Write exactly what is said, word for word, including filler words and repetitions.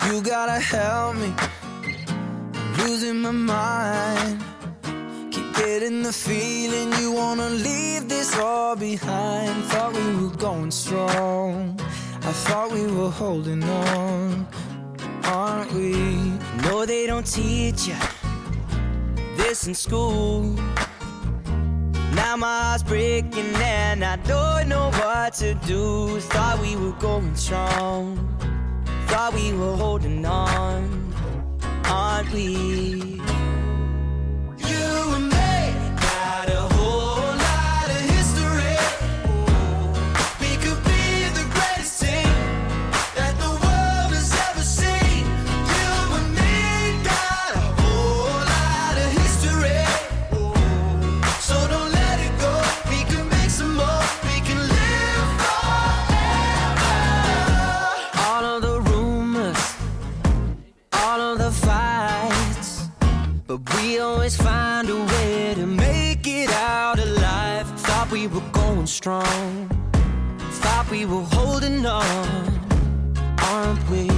You gotta help me, I'm losing my mind. Keep getting the feeling you wanna leave this all behind. Thought we were going strong, I thought we were holding on, aren't we? No, they don't teach you this in school. Now my heart's breaking and I don't know what to do. Thought we were going strong, thought we were holding on, aren't we? You and me got a whole lot of history. We could be the greatest team that the world has ever seen. You and me got a whole lot of history. So don't let it go, we can make some more, we can live forever. All of the rumors, all of the fights, but we always find a way to make it out alive. Thought we were going strong, thought we were holding on, aren't we?